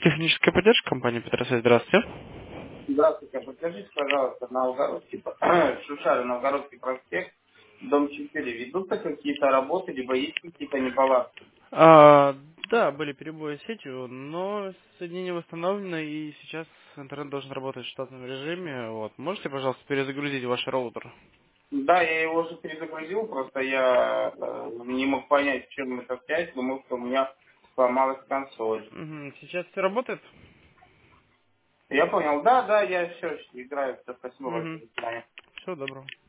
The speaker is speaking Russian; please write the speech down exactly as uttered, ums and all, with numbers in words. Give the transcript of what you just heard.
Техническая поддержка компании Петросвет. Здравствуйте. Здравствуйте, подскажите, пожалуйста, на Новгородский, Шушары, Новгородский проспект, дом четыре, ведутся какие-то работы, либо есть какие-то неполадки? А, да, были перебои с сетью, но соединение восстановлено, и сейчас интернет должен работать в штатном режиме. Вот. Можете, пожалуйста, перезагрузить ваш роутер? Да, я его уже перезагрузил, просто я э, не мог понять, в чем эта связь, думал, что у меня сломалась консоль. Мгм. Сейчас все работает? Я понял, да, да, я все, играю, все, спасибо большое, Угу. до свидания. Всего доброго.